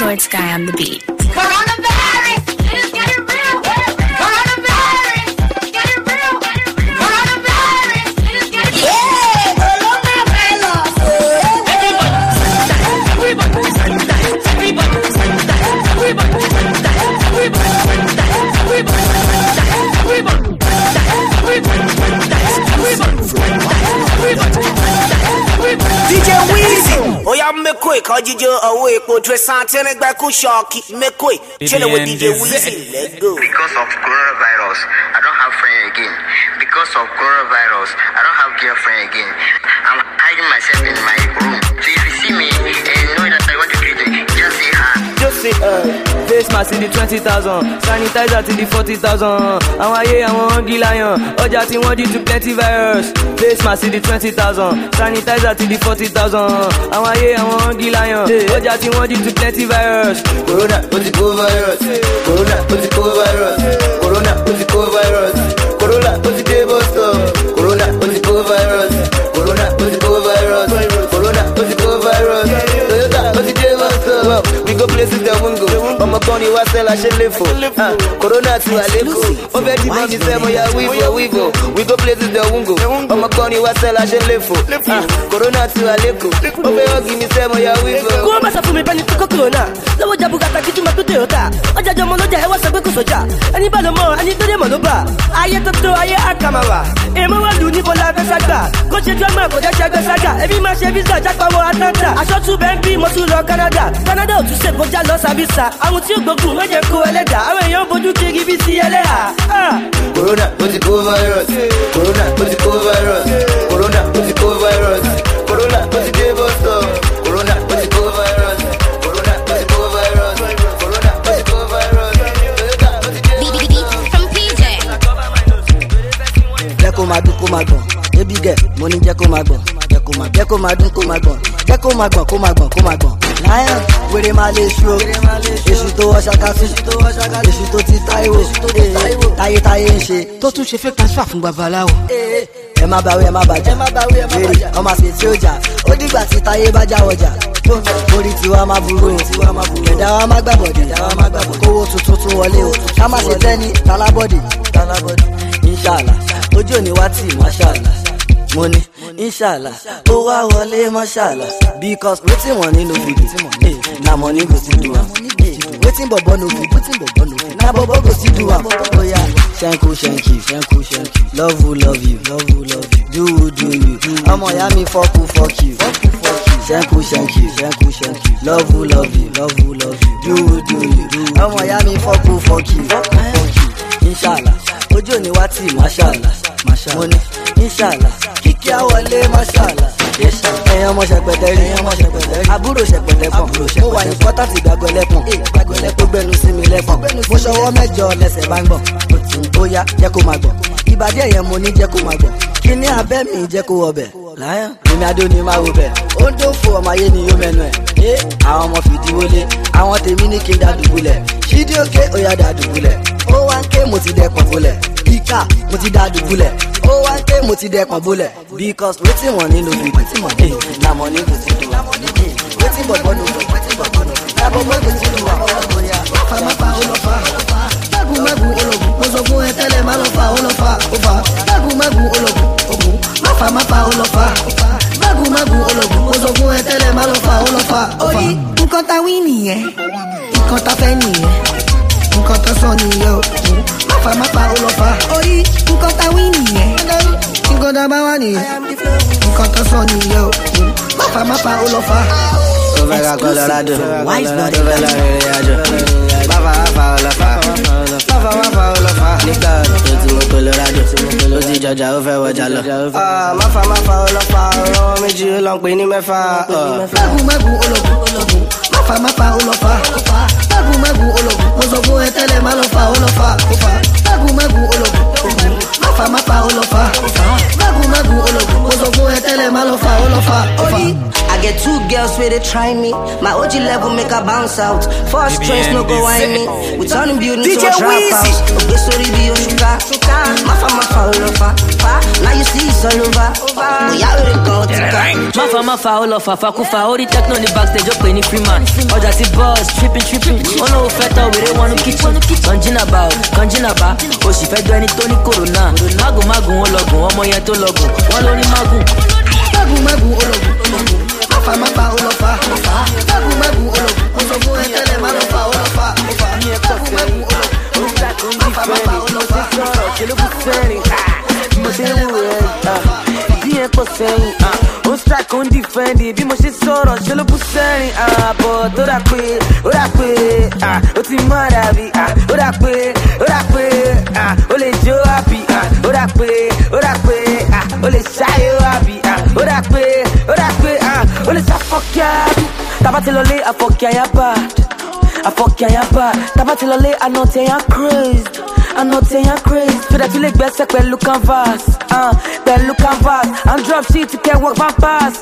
Lord Sky on the beat. Coronavirus, let's get it real. Coronavirus, get it real. Coronavirus, let's get it real. Yeah, coronavirus. DJ Weezy, oh yeah, make quick, cause you away, put dress on, tell me back, shocky, make quick, chill with DJ Weezy, let's go. Because of coronavirus, I don't have friend again. Because of coronavirus, I don't have girlfriend again. I'm hiding myself in my room. So if you see me and know that I want to greet me, just say hi. Just say face mask in the 20,000, sanitizer in the 40,000. Àwọn ayé àwọn hungry lion, ọjà tí wọ́n di to plenty virus. Face mask in the 20,000, sanitizer in the 40,000. Àwọn ayé àwọn hungry lion, ọjà tí wọ́n di to plenty virus. Corona, what's the virus? Corona, what's the virus? Corona, what's the virus? Corona, what's the virus? Corona, what's the virus? Corona, what's the virus? Corona, what's the virus? Toyota, what's the virus? We go places that won't go. I'm a bunny, what sell I should live for. Corona to Aleko. Over the money, say, we go. We go places that won't go. I'm a bunny, what sell I should live for. Corona to Aleko. Over give me say, we go. Go masa fún mi bẹ́ni tó kó corona. Lọ́wọ́ jabu gata kí túmọ̀ tó Toyota. Ọjà jọmọ ló jẹ́ ẹwà sọ pé kò sọjà. Ẹni bá lọ mọ ẹni tó dé mọ̀ ló bà. Ayé tó tó ayé àkàmàwà. Èèmọ̀ wà lù ní bọ́lá abẹ́ sága. Kó ṣe drama kò jẹ́ ṣe ẹgbẹ́ sága. Ẹbí máa ṣe visa jápa wọ Atlanta. Aṣọ tún bẹ́ẹ̀ ń bí mo tún lọ Canada. Canada ò tún ṣe kọjá lọ sábìsà. Àwọn tí ó gbógun má jẹ́ kó ẹlẹ́dà. Àwọn èèyàn bójú kiri bí sí ẹlẹ́hà. Corona, what's the virus? Corona, what's the virus? Corona, what's the virus? Corona, what's the virus? Corona, what's the virus? Corona, what's the virus? Corona, what's the virus? From PJ. Jẹ́ kó máa dún kó máa gbọ̀n. Baby girl, mo ní jẹ́ kó máa gbọ̀n. Jẹ́ kó máa dún kó máa gbọ̀n. Jẹ́ kó máa gbọ̀n kó máa gbọ̀n kó máa gbọ̀n. Lion, wèrè máa lè ṣú o. Èṣù tó wọ́ ṣàkásí. Èṣù tó ti Táíwò. Táyé ń ṣe. Tó tún ṣe fake transfer fún babaláwo. Ẹ má bàwí ẹ má bàjẹ́. Wèrè ọmọ àṣẹ tí ó jà. Ó dìgbà tí Táyé bá já ọjà. Orí tiwa máa burú o. Ẹ̀dá wa má gbàbọ̀dé. Kówó tuntun tún wọlé o. Ká má ṣe tẹ́ ní talábọ̀dé. Inshallah, ojú òní wá tì mashallah. Mo ní inshallah, ó wá wọlé mashallah. Because wetin money no fit do, na money go still do am. Wetin bobo no fit do, na bobo go still do am. Oya, shenku, love you, do you. Ọmọ ìyá mi fuck you. Shenku, love you, do you. Ọmọ ìyá mi fuck you. Inshallah, ojú òní wá tì mashallah. Mo ní inshallah, kíkí àwọlé mashallah. Ẹ̀yin ọmọ ṣẹ̀pẹ̀tẹ̀ rí, àbúrò ṣẹ̀pẹ̀tẹ̀ pọ̀. Mo wà ní pọ́tà ti gbàgbọ́ ẹlẹ́pọ̀n. Ó gbẹnu sí mi lẹ́fọ̀n. Mo ṣọwọ́ mẹ́jọ lẹ́sẹ̀ bá ń gbọ̀n. Ó yá jẹ́ kó máa gbọ̀n. Ìbàdí ẹ̀yẹ mo ní jẹ́ kó máa gbọ̀n. Kí ní abẹ́ mi jẹ́ kó wọbẹ̀. Láyọ̀ èmi adó ni máa wo bẹ̀. Ó ń dófo ọmọ ayé ni yóò mẹ́nu ẹ̀. Àwọn ọmọ fìdíwọlé, àwọn tèmi ní kí n dá dùbúlẹ̀. Ṣídí òkè ó yá dá dùbúlẹ̀. Ó wá ń ké mo ti dẹ́pọ̀ bólẹ̀. Ìkà mo ti dá dùbúlẹ̀. Ó wá ń ké mo ti dẹ́pọ̀ bólẹ̀. Because wetin money no fit do, na money go still do am. Wetin bobo no fit do, na bobo go still do am. Máfa olọ́fà. Mágùn ológun. Mo sọ fún ẹ tẹ́lẹ̀ má lọ fa olọ́fà. Mágùn ológun. Máfa olọ́fà. Mágùn ológun. Mo sọ fún ẹ tẹ́lẹ̀ má lọ fa olọ́fà. Orí nǹkan ta wí nìyẹn, nǹkan ta fẹ́ nìyẹn, nǹkan ta sọ nìyẹn o. Máfa olọ́fà. Orí nǹkan ta wí nìyẹn, Nǹkan tá a bá wà nìyẹn. Nǹkan tó sọ nìyẹn o. Máfa olọ́fà. Ovega Colorado, wise body, Ovela Riajo. Máfa olọ́fà. Nígbà tó ti mú Colorado, ó ti jọjà ó fẹ́ wọjà lọ. Máfa olọ́fà, ọ̀rọ̀ méjì ló ń pè ní mẹ́fà. Mágùn ológun. Máfa olọ́fà. Mágùn ológun. Mo sọ fún ẹ tẹ́lẹ̀ má lọ fa olọ́fà. Magu ologun. Mafa olofa. Magu ologun. Ozogun etele malofa olofa. I get 2 girls where they try me. My OG level make her bounce out. First choice no go whine me. We turning building to a trap house. Okay, sorry be your sugar. Mafa olofa. Now you see it's all over. We out with the go to Mafa olofa. Fakufa all the techno in the backstage up any free man. Oja ti boss tripping. Oh no feta we they want to kitchen. Kanjina ba. Oh she fed do any Tony Corona. Magu ologun. Omo yen to logun. One lori magu. Magu ologun. Mafa olofa. Magu ologun. Ozogun etele malofa olofa. Mafa olofa. On strike on defend it. Bí mo ṣe sọ̀rọ̀ ṣe ló bú sẹ́rìn. Àbọ̀ tó dà pé ó ti mọ́ dàbí. Ó dà pé ó lè jó àbí. Ó dà pé ó lè ṣáyé àbí. Ó dà pé ó lè ṣàfọ̀kẹ́ àbí. Tabati lọlé àfọ̀kẹ́ àyàbá. Tabati lọlé ànọ̀tẹ̀ yẹn crazed. Feel that you like best pẹ̀lú canvas. And drop shit to get work pass.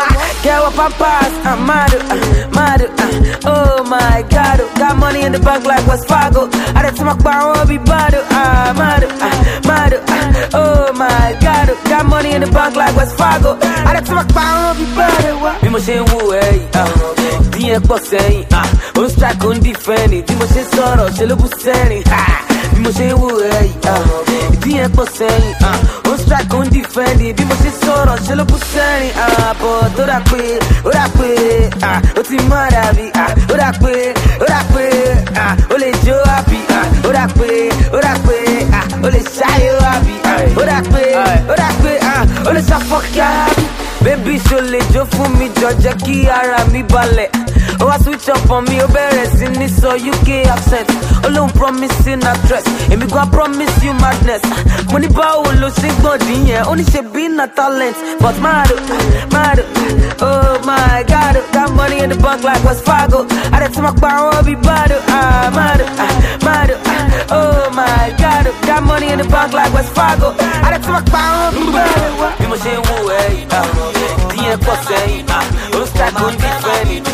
I'm mad. Oh my God. Got money in the bank like West Fargo. I did to my bar, won't be bad. Mad. Oh my God. Got money in the bank like West Fargo. I did to my bar, won't be bad. Bí mo ṣe ń wò díẹ̀ pọ̀ sẹ́yìn. On strike on defend it. Bí mo ṣe sọ̀rọ̀ ṣe ló bú sẹ́rìn. Bí mo ṣe ń wò díẹ̀ pọ̀ sẹ́yìn. On strike on defend it. Bí mo ṣe sọ̀rọ̀ ṣe ló bú sẹ́rìn. Àbọ̀ tó dà pé ó ti mọ́ dàbí. Ó dà pé ó lè jó àbí. Ó dà pé ó lè ṣáyé àbí. Ó dà pé ó lè ṣàfọ̀kẹ́ àbí. Baby ṣo lè jó fún mi jọ jẹ́ kí ara mi balẹ̀. Oh, I switch up on me, oh, better in this so UK accent. Alone promising actress, and me go promise you madness. Money bow, lo sing body, yeah. Only she be not talent, but mad. Oh my God, got money in the bank like West Fargo. I did to my bar, I'll be bad. Mad. Oh my God, got money in the bank like West Fargo. I did to my bar, I'll be bad. You must say, díẹ̀ pọ̀ sẹ́yìn. Ó stack on defend.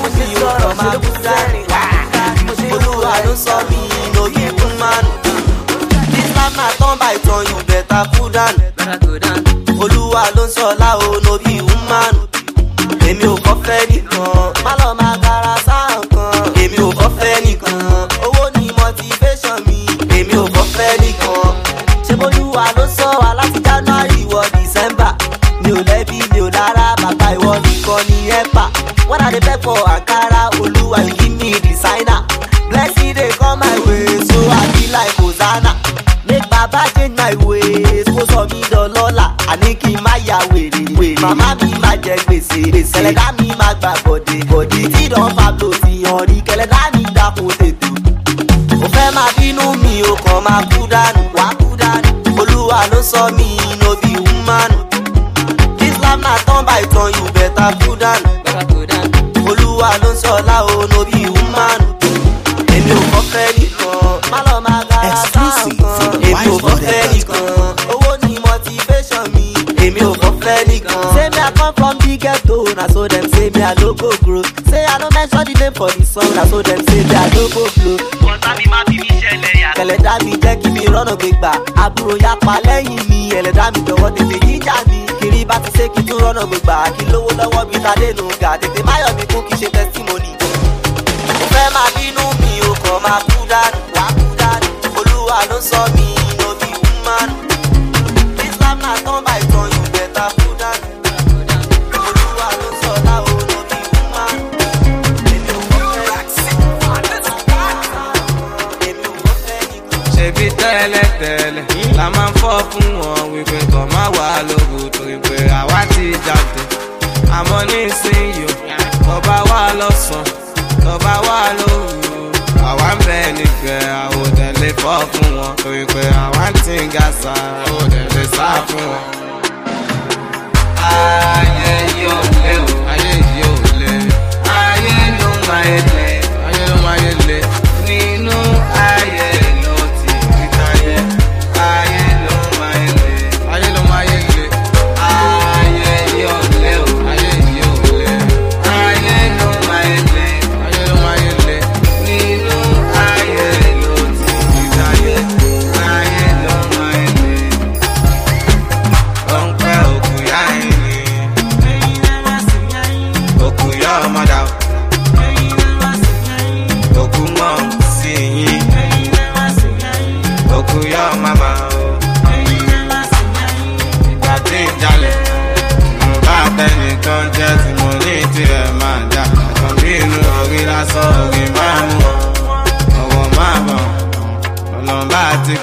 Olúwa ló sọ mí no be woman. This life na turn by turn, you better cool down. Olúwa ló sọ láwo no be woman. Èmi ò kọ́ fẹ́ nìkan, má lọ máa gara sáà kan. Èmi ò kọ́ fẹ́ nìkan, owó ni motivation mi. Èmi ò kọ́ fẹ́ nìkan. Ṣé Olúwa ló sọ wa láti January wọ December? Mi ò lẹ́bi mi ò lára, bàbá ìwọ nìkan ni ẹ pa. When I dey beg for Ankara, Oluwa you give me designer. Blessing dey come my way, so I be like Hosanna. Make Baba change my ways, kó sọ mí dọlọ́lá. Àní kí n má ya wèrè. Màmá mi má jẹ gbèsè. Kẹlẹ́dá mi má gbà bọ̀dé. Tí Don Pablo ti hàn rí, kẹlẹ́dá mi dákun tètè. Ó fẹ́ máa bínú mi, ó kàn máa kú dànù. Olúwa ló sọ mí no be woman. This life na turn by turn, you better cool down. Olúwa ló sọ láwo no be woman. Èmi ò kọ́ fẹ́ nìkan, má lọ máa gara sáà kan. Èmi ò kọ́ fẹ́ nìkan, owó ni motivation mi. Èmi ò kọ́ fẹ́ nìkan. Say me I come from the ghetto, na so dem say me I no go grow. Say I no mention the name for the song, na so dem say me I no go flow. Kọ́ńtà mi má fi mi ṣẹlẹ̀ yá. Kẹlẹ́dá mi jẹ́ kí mi rọ́nà gbégbà. Àbúrò yapa lẹ́yìn mi, ẹlẹ́dá mi jọ̀wọ́ tètè jíjà mi. Kiri bá ti ṣe kí tún rọ́nà gbégbà. Kí lówó lọ́wọ́ mi ta dénú ga. Tètè máyọ̀ mi kún kí ṣe testimony. Mo fẹ́ máa bínú mi, ó kàn máa kú dànù. Olúwa ló sọ mí no be woman. This life na turn by turn, you better cool down. Olúwa ló sọ láwo no be woman. Èmi ò kọ́ fẹ́ nìkan. Ṣebí tẹ́lẹ̀tẹ́lẹ̀ la máa ń fọ́ fún wọn wípé kàn má wà lóru torí pé àwa ti jáde. Àmọ́ nísìnyí tọ́ba wà lọ́sàn-án tọ́ba wà lóru. Àwa ń bẹ nígbẹ́ àwọn òdẹ̀lé fọ́ fún wọn torí pé àwa ń tí ń ga sa àwọn òdẹ̀lé sá fún wọn. Ayé yóò lé o, ayé yóò lé. Ayé ló máa yé lé, ayé ló máa yé lé. Nínú ayé ló ti rí táyé.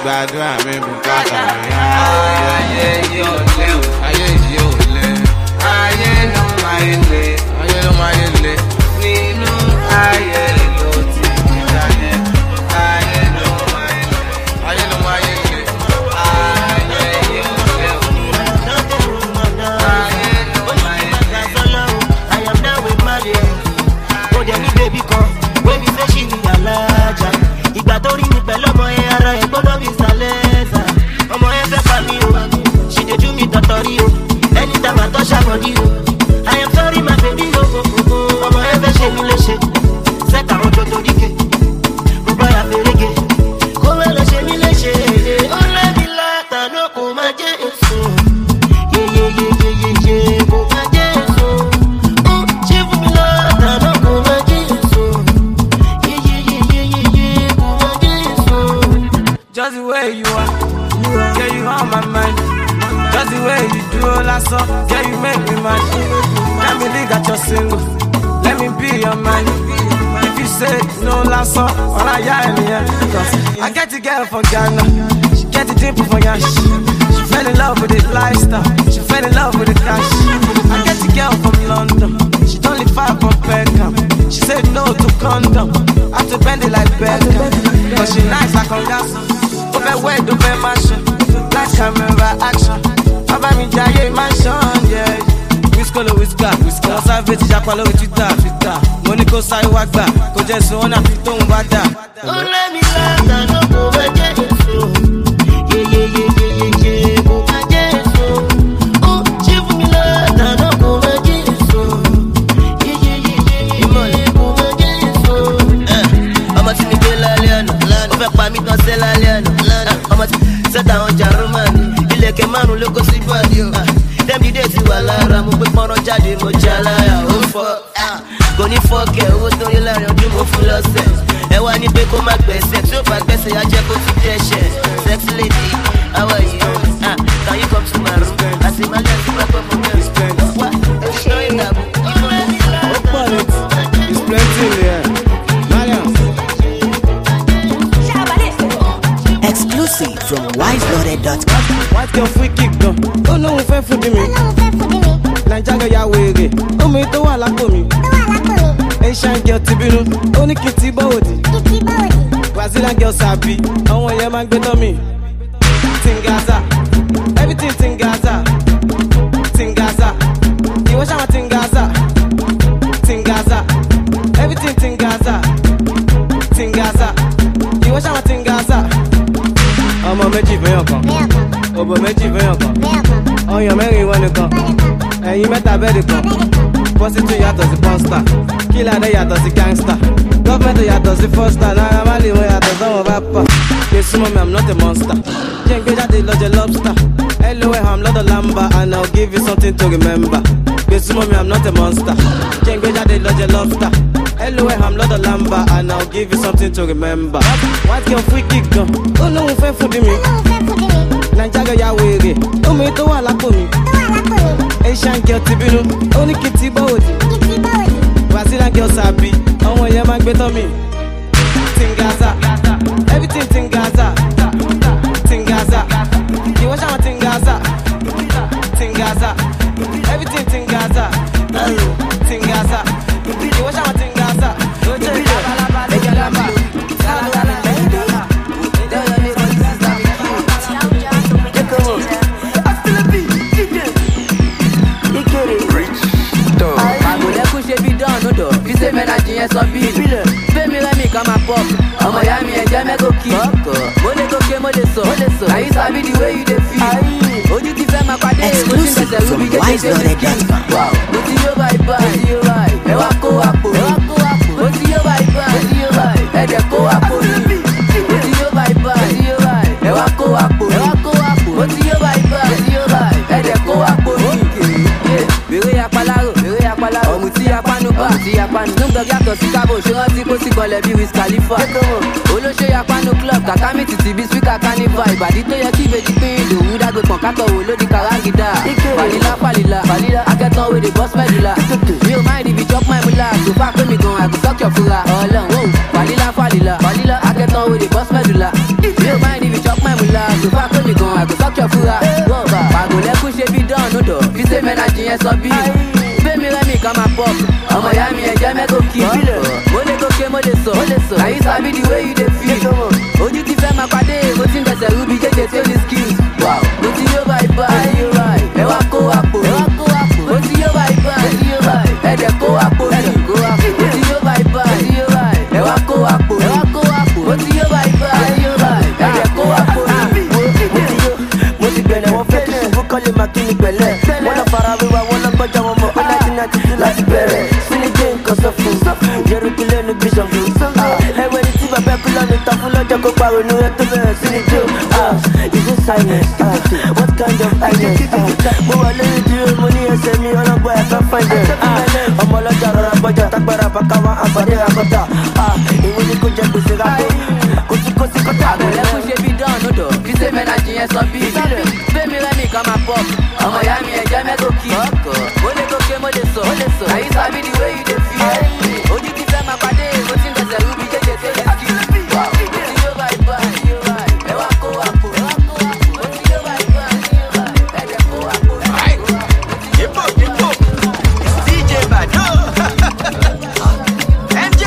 gbàdúrà mi bùkátà mi. Ayé yóò lé o. Ayé yóò lé. Ayé ló máa yé lé. Ayé ló máa yé lé. Nínú ayé ló ti fi dáyé. Ayé ló máa yé lé. Ayé ló máa yé lé. Ayé yóò lé o. Ayé ló máa yé lé. I am now with Mario. Oh, there me baby come. When we say she need a larger. Ìgbà tó rí mi pẹ̀lú ọmọ ẹ̀ ara ẹ̀ gbọ́dọ̀ bí sàlẹ́sà. Ọmọ ẹ̀ fẹ́ pa mí o. She dey do me tọ̀tọ̀rí o. Anytime I touch her body o. I am sorry my baby o. Ọmọ ẹ̀ fẹ́ ṣe mí léṣe. Sẹ́ka àwọn tó torí ké. Mo bá yà fèrègé. Kó wẹ́ lọ ṣe mí léṣe. Ó lẹ́bi látàná kò máa jẹ́ èso. Yeyeyeyeye kò máa jẹ́ èso. Ó ṣe fún mi látàná kò máa jẹ́ èso. Yeyeyeyeye kò máa jẹ́ èso. Just the way you are, yeah, you on my mind. Just the way you do all that song, yeah, you make me mad. Can't believe that you're single, let me be your man. If you say no last song, all I hear in here. Cause I get the girl from Ghana, she get the dimple from Yash. She fell in love with the lifestyle, she fell in love with the cash. I get the girl from London, she only 5 from Beckham. She said no to condom, I have to bend it like Beckham. Cause she nice like Ongasso. Overweight, over mansion, black camera action. Baba mi jaye mansion, yeah. Whiskolo whisker, whisker. Wọ́n sáré ti japa lórí Twitter. Mo ní kó sáré wá gbà, kó jẹ́ sùn wọn náà fi tóun bá dà. Ó lẹ́mi látàná kò máa jẹ́ èso. Yeyeyeyeye kò máa jẹ́ èso. Ó ṣe fún mi látàná kò máa jẹ́ èso. Yeyeyeyeye kò máa jẹ́ èso. Ọmọ tí mi gbé lálẹ́ àná, ó fẹ́ pa mí tán sẹ́ lálẹ́ àná. Ọmọ tí sẹ́ta àwọn Jàrúmánì, ilẹ̀kẹ̀ márùn-ún ló kó sí bọ́ọ̀dì o. Dẹ́bi dé ti wà lára, mo gbé pọ́nrán jáde, mo já láyà, ó fọ́. Kò ní fọ́ọ̀kẹ́, owó tó rí láàrin ọdún mo fún lọ́sẹ̀. Ẹ wá ní pé kó má gbẹ̀sẹ̀, tí ó bá gbẹ̀sẹ̀ yá jẹ́ kó ti dẹ́ṣẹ̀. Sex lady, how are you? Can you come to my room? Àti ìmọ̀lẹ́ àti pápá mo bẹ̀rù. Wá, èṣù náà ìdààmú. Ó pọ̀ létí, it's plenty in there. Mariam. Exclusive from wiseloaded.com. White girl free kick gan, ó lóun fẹ́ fún mi. Naija girl ya wèrè, omi tó wà lápò mi. Asian girl ti bínú, ó ní kí n ti bọ́wọ̀dì. Brazilian girl sàbí, àwọn èèyàn máa ń gbé tán mi. Tingaza, everything Tingaza. Tingaza, ìwọ ṣáà máa Tingaza. Tingaza, everything Tingaza. Tingaza, ìwọ ṣáà máa Tingaza. Ọmọ méjì fẹ́yàn kan, òbò méjì fẹ́yàn kan, ọyàn mẹ́rin wọn nìkan, ẹ̀yin mẹ́ta bẹ́ẹ̀dì kan, pọ́sítù yàtọ̀ sí pọ́nstà, kílàdé yàtọ̀ sí gángstà, gọ́ọ̀mẹ̀ntì yàtọ̀ sí fọ́stà, Naira Marley wọn yàtọ̀ sọ́wọ́n bá pa. Ṣé súnmọ́ mi, I'm not a monster. Jẹ́ n gbé jáde lọ́jọ́ lobster, LOL I'm not a lamba and I'll give you something to remember. Ṣé súnmọ́ mi, I'm not a monster. Jẹ́ n gbé jáde lọ́jọ́ lobster, LOL I'm not a lamba and I'll give you something to remember. White girl free kick gan, ó lóun fẹ́ fún mi. Naija girl ya wèrè, omi tó wà lápò mi. Asian girl ti bínú, ó ní kí n ti bọ́wọ̀dì. Brazilian girl sàbí, àwọn èèyàn máa ń gbé tán mi. Tingaza, everything Tingaza. Tingaza, ìwọ ṣáà máa Tingaza. Tingaza, everything Tingaza. Tingaza, ìwọ ṣáà máa Tingaza. Ṣé mẹ́nàjì yẹn sọ bíìlì? Fẹ́mi rẹ́mi kan máa pọ̀. Ọmọ ìyá mi ẹ̀jẹ̀ mẹ́kò kí. Mo lè gòkè, mo lè sọ. Àyí sábì the way you dey feel. Ojú ti fẹ́ máa pàdé èyí. Mo ti ń bẹ̀sẹ̀ rúbi jẹ́jẹ́ kí. Mo ti yóò báyìí báyìí. Ẹ wá kó àpò. Mo ti yóò báyìí báyìí. Ẹ̀dẹ̀ kó àpò mi. Mo ti yóò báyìí báyìí. Ẹ wá kó àpò. Mo ti yóò báyìí báyìí. Ẹ̀dẹ̀ kó àpò mi. Bèrè apalárò. Ọ̀mùtí apánu bá. Snoop Dogg yàtọ̀ sí kábò, ṣé rántí kó sì gbọ́lẹ̀ bí Wiz Khalifa. Olóṣè yapanu club, kàkà mi tìtì bí speaker carnival. Ìbàdí tó yẹ kí ìbejì pín ìdòwú dágbé pọ̀n kátọ̀ wò lódì kàrángídà. Fàlílà, akẹ́tàn wo dey bust medula. Mi ò máa ìdìbì chop my mula, tó fà pé mi gan àgùsọ́kì ọ̀fura. Ọlọ́run, fàlílà, akẹ́tàn wo dey bust medula. Mi ò máa ìdìbì chop my mula. ká máa pop. Ọmọ ìyá mi ẹ̀jẹ̀ mẹ́kò kí. Mo lè gòkè mo lè sọ. Now you sabi the way you dey feel. Ojú ti fẹ́ máa pàdé, mo ti ń gbẹ̀sẹ̀ rúbi jẹ́jẹ́ tó ní skills. Mo ti yóò báyìí báyìí. Ẹ wá kó àpò. Mo ti yóò báyìí báyìí. Ẹ̀dẹ̀ kó àpò mi. Mo ti yóò báyìí báyìí. Ẹ wá kó àpò mi. Mo ti yóò báyìí báyìí. Ẹ̀dẹ̀ kó àpò mi. Mo ti bẹ̀rẹ̀ wọn fẹ́ kí ṣubú kọ́lé máa kí ni pẹ̀lẹ́. Wọ́n lọ fara wíwá wọn lọ gbọ́jà wọn mọ̀ pé 1992 láti bẹ̀rẹ̀. Sílẹ̀ jẹ́ nǹkan sọ fún Jẹ́rùkú lẹ́nu bíṣọ̀ fún. Ẹ̀wẹ̀ ni tí bàbá kú lọ́nu ta fún lọ́jọ́ kó parọ́ ní ẹ̀ tó bẹ̀rẹ̀ sílẹ̀ jẹ́. Is it silence? What kind of silence? Mo wà lórí dúró mo ní ẹsẹ̀ mi ọlọ́gbọ́n ẹ̀ fẹ́ find it. Ọmọ ọlọ́jà rọra bọ́jà tágbára bàkà wá àǹfààní àkọ́tà. Ìwé ni kò jẹ́ gbèsè rákò. Kòsíkòsí kọ́tà. Àgbẹ̀lẹ́kùn ṣe bí dán odò. Fi ṣe mẹ́nàjì yẹn sọ bí. Fẹ́mi rẹ́mi kan máa pọ̀. Ọmọ ìyá mi ẹ̀jẹ̀ mẹ́kò kí. Mo lè gòkè mo lè sọ. Now you sabi the way you dey feel. Ojú ti fẹ́ máa pàdé, mo ti ń gbẹ̀sẹ̀ rúbi jẹ́jẹ́ tó ní skills. Mo ti yóò báyìí báyìí. Ẹ wá kó àpò. Mo ti yóò báyìí báyìí. Ẹ̀dẹ̀ kó àpò. DJ Bado. MJ.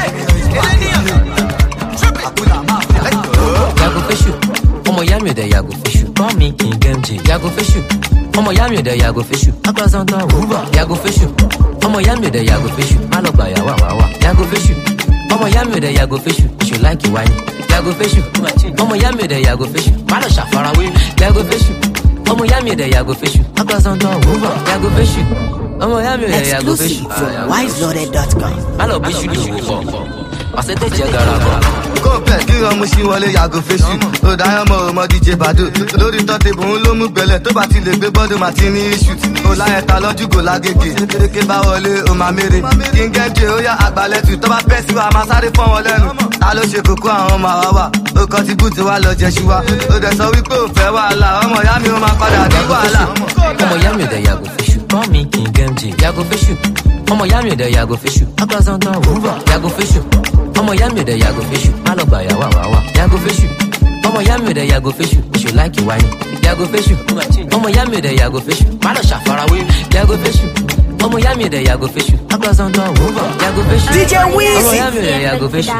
Yago Feshu, ọmọ ìyá mi ò dẹ̀ Yago Feshu. Call me King MJ. Yago Feshu, ọmọ ìyá mi ò dẹ̀ Yago Feshu. Agbazantan Uba. Yago Feshu, ọmọ ìyá mi ò dẹ̀ Yago Feshu. Má lọ gbà yàwá wàwá. Yago Feshu, ọmọ ìyá mi ò dẹ̀ Yago Feshu. Ṣù láìkì wáyé. Yago Feshu, ọmọ ìyá mi ò dẹ̀ Yago Feshu. Má lọ ṣàfarawé. Yago Feshu, ọmọ ìyá mi ò dẹ̀ Yago Feshu. Agbazantan Uba. Yago Feshu, ọmọ ìyá mi ò dẹ̀ Yago Feshu. Exclusive from wiseloaded.com. Má lọ bí ṣùdù wò pọ̀. Pàṣẹ jẹ́ garaba. Kóńpẹ̀ kí ọmọ sí wọlé yàgò fèsì. Ó dáyọ̀ mọ́ ọmọ DJ Bado. Lórí tọ́tẹ̀bù ń ló mú gbẹlẹ̀ tó bá ti lè gbé bọ́dọ̀ máa ti ní iṣu. Ó láyẹ̀ ta lọ́jú gò lágége. Kéké bá wọlé o máa mèrè. Kí n gẹ́jẹ́ ó yá àgbàlẹ̀tù tó bá pẹ́ sí wa máa sáré fọ́n wọn lẹ́nu. Ta ló ṣe kókó àwọn ọmọ àwa wà? Ó kọ́ ti búùtù wa lọ jẹṣu wa. Ó dẹ̀ sọ wípé ò fẹ́ wàhálà. Ọmọ ìyá mi ó máa padà dé wàhálà. Ọmọ ìyá mi ò dẹ̀ Yago Feshu. Call me King MJ. Yago Feshu, ọmọ ìyá mi ò dẹ̀ Yago Feshu. Agbazantan Uba. Yago Feshu, ọmọ ìyá mi ò dẹ̀ Yago Feshu. Má lọ gbà yàwá wàwá. Yago Feshu, ọmọ ìyá mi ò dẹ̀ Yago Feshu. Ṣù láìkì wáyé. Yago Feshu, ọmọ ìyá mi ò dẹ̀ Yago Feshu. Má lọ ṣàfarawé. Yago Feshu, ọmọ ìyá mi ò dẹ̀ Yago Feshu. Agbazantan Uba. Yago Feshu, DJ Weezy. ọmọ ìyá mi ò dẹ̀ Yago Feshu.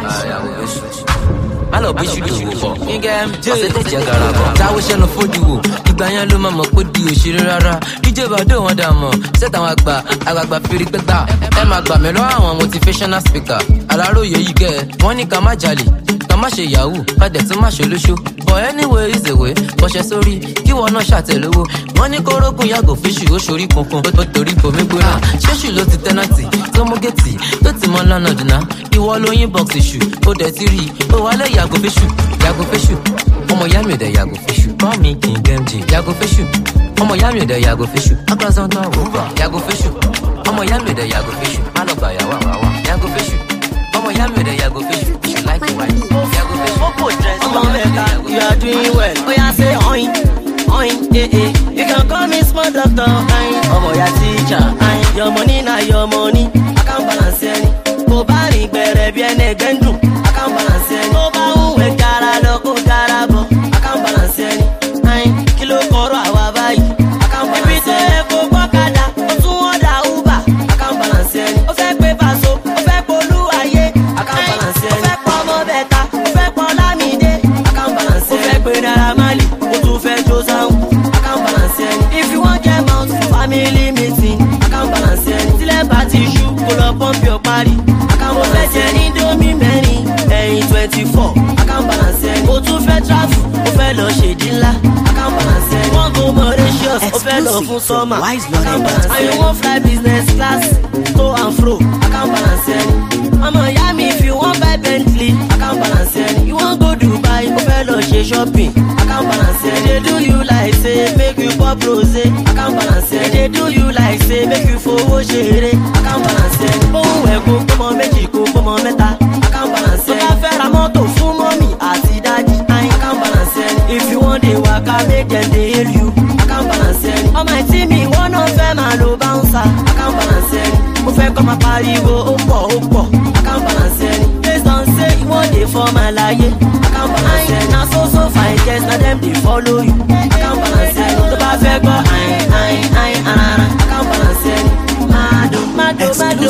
Má lọ bí ṣùdù wò pọ̀. Pàṣẹ jẹ́ garaba. Táwọn ṣẹ́ lọ fojú wò. Ìgbà yẹn ló máa mọ̀ pé di òṣèré rárá. DJ Bado wọn dà mọ̀. Sẹ́tà àwọn àgbààgbà fèrè gbẹ́gbà. Ẹ máa gbà mí lọ́wọ́ àwọn motivational speaker. Aláròyé yìí kẹ́ ẹ̀. Wọ́n ní ká má jalè, ká má ṣe yahoo, ká dẹ̀ tún má ṣe olóṣó. But anyway is the way. Kọ̀ṣẹ́ sórí kí wọn náà ṣàtẹ̀lówó. Wọ́n ní kórógùn Yago Feshu ó ṣorí kunkun. Ó torí bomi gbóná. Ṣéṣù ló ti tẹ́nàtì tó mú gẹ̀tì tó ti mọ́ lọ́nà dùnà. Ìwọ lóyún bọ́ọ̀sì ṣù. Ó dẹ̀ ti rí i. Ó wálé Yago Feshu. Yago Feshu, ọmọ ìyá mi ò dẹ̀ Yago Feshu. Call me King MJ. Yago Feshu, ọmọ ìyá mi ò dẹ̀ Yago Feshu. Agbazantan Uba. Yago Feshu, ọmọ ìyá mi ò dẹ̀ Yago Feshu. Má lọ gbà yàwá wàwá. Yago Feshu, ọmọ ìyá mi ò dẹ̀ Yago Feshu. Ṣù láìkì wáyé. Yago Feshu, Ọmọ mẹ́ta, you are doing well. Oh yeah, say oin, oin, You can call me small doctor, ọmọ ya teacher, Your money na your money, I can't balance any. Kò bá rìn gbẹ̀rẹ̀ bí ẹni ẹgbẹ́ ń dùn, I can't balance any. Tó bá ń wẹ̀ kára lọ kó kára bọ̀, I can't balance any. Kí ló kọ̀rọ̀ àwa báyìí? I can't balance any. Ibi tó yẹ kó gbọ́kadà, ó tún ọ̀dà Uber, I can't balance any. Ó fẹ́ pé Paso, ó fẹ́ polú ayé, I can't balance any. Ó fẹ́ pọ̀ ọmọ bẹ̀ta, ó fẹ́ pọ̀ Lámìdé, I can't balance any. Ó fẹ́ pé Naira Marley, ó tún fẹ́ jó sáwọn, I can't balance any. If you wan get mount, family meeting, I can't balance any. Tílẹ̀ bá ti ṣú, kó lọ pọ́ǹpì ọ̀parí, I can't balance any. Indomie mẹ́rin, ẹ̀yìn 24, I can't balance any. Ó tún fẹ́ travel, ó fẹ́ lọ ṣèdí ńlá, I can't balance any. Wọ́n go Mauritius, ó fẹ́ lọ fún summer, I can't balance any. And you wan fly business class, to and fro, I can't balance any. Ọmọ ìyá mi, if you wan buy Bentley, I can't balance any. You wan go Dubai, ó fẹ́ lọ ṣe shopping, I can't balance any. They do you like say make you pop rosé, I can't balance any. They do you like say make you fowó ṣeré, I can't balance any. Bóun ẹ̀ kó kọ́mọ méjì kó kọ́mọ mẹ́ta, I can't balance any. Tó bá fẹ́ ra mọ́tò fún mọ́mì àti dájí, I can't balance any. If you wan dey waka make dem dey hail you, I can't balance any. Ọmọ ìtí mi wọ́n náà fẹ́ máa lo bouncer, I can't balance any. Mo fẹ́ kọ́ máa pariwo ó pọ̀, I can't balance any. Based on say you wan dey for my láyé, I can't balance any. Na so fine girls na dem dey follow you, I can't balance any. Tó bá fẹ́ gbọ́ arara, I can't balance any. Mado,